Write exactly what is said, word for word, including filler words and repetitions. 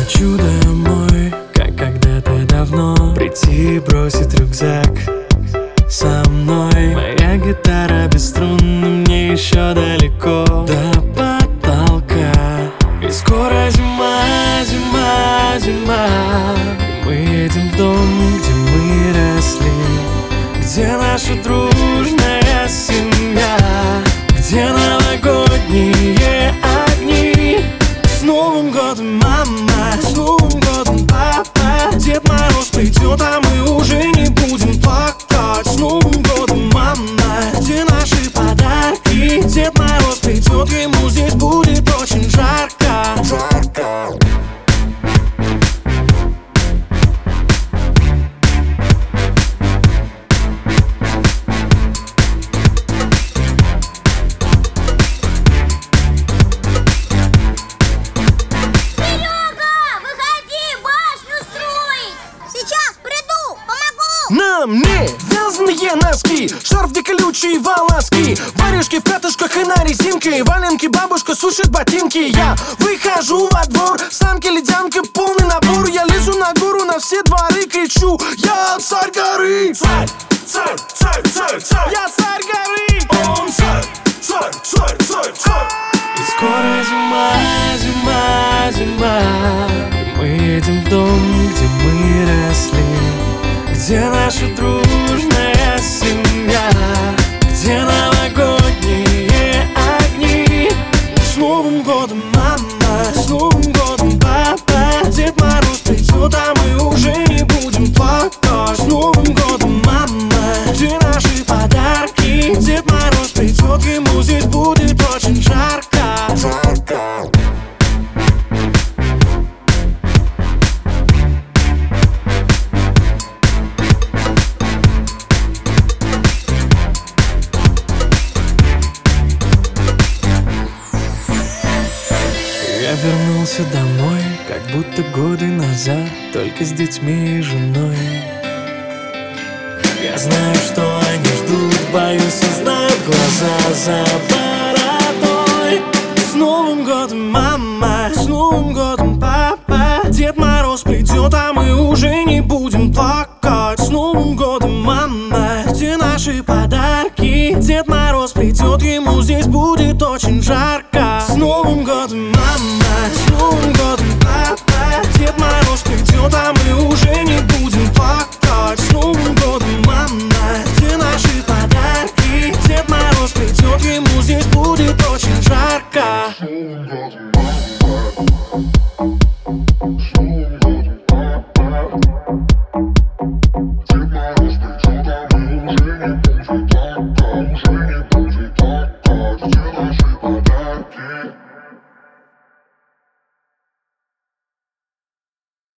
Хочу домой, как когда-то давно, прийти и бросить рюкзак со мной. Моя гитара без струн, и мне еще далеко до потолка. И скоро зима, зима, зима. Мы едем в дом, где мы росли, где наша дружная семья, где новогодние огни. С Новым годом, мама, с Новым годом, папа. Дед Мороз придет, а мы уже не будем плакать. С Новым годом, мама, где наши подарки? Дед Мороз придет, ему здесь будет очень жарко. Жарко. На мне вязаные носки, шарф где колючие волоски, варежки в пятышках и на резинке, валенки бабушка сушит ботинки. Я выхожу во двор, самки ледянка, полный набор. Я лезу на гору, на все дворы кричу: я царь горы! Царь, царь, царь, царь, царь! Я царь горы! Он царь, царь, царь, царь, царь! И скоро зима, зима, зима. Мы едем в дом, где мы росли, где наша дружная семья, где новогодние огни. С Новым годом, мама, с Новым годом, папа. Дед Мороз придет, а мы уже не будем плакать. С Новым годом, мама, где наши подарки? Дед Мороз придет, ему здесь будет очень жарко. Жарко. Я вернулся домой, как будто годы назад, только с детьми и женой. Я знаю, что они ждут, боюсь, узнают глаза за бородой. С Новым годом, мама, с Новым годом, папа. Дед Мороз придет, а мы уже не будем плакать. С Новым годом, мама, где наши подарки? Дед Мороз придет, ему здесь будет очень жарко. С Новым годом,